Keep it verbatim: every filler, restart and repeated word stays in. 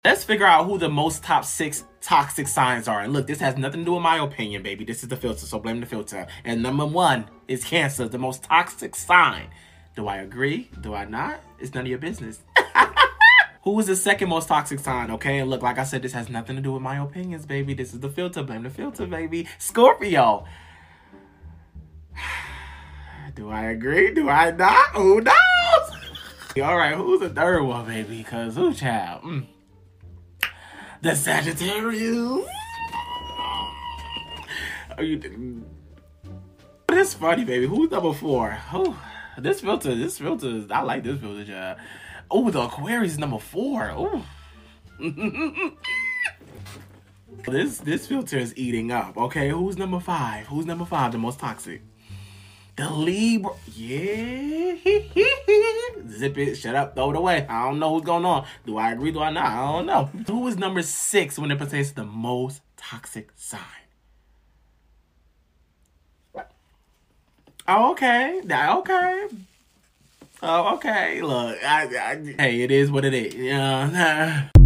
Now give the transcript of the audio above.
Let's figure out who the most top six toxic signs are. And look, this has nothing to do with my opinion, baby. This is the filter, so blame the filter. And number one is Cancer, the most toxic sign. Do I agree? Do I not? It's none of your business. Who is the second most toxic sign, okay? And look, like I said, this has nothing to do with my opinions, baby. This is the filter. Blame the filter, baby. Scorpio. Do I agree? Do I not? Who knows? All right, who's the third one, baby? Because who, child? Mm. The Sagittarius. Are you? It's funny, baby. Who's number four? Oh, this filter. This filter. I like this filter, child. Oh, the Aquarius is number four. Oh. this this filter is eating up. Okay, who's number five? Who's number five? The most toxic. The Libra. Yeah. Zip it. Shut up. Throw it away. I don't know what's going on. Do I agree? Do I not? I don't know. Who is number six when it pertains to the most toxic sign? Oh, okay. Okay. Oh, okay. Look, I, I, hey, it is what it is. Yeah.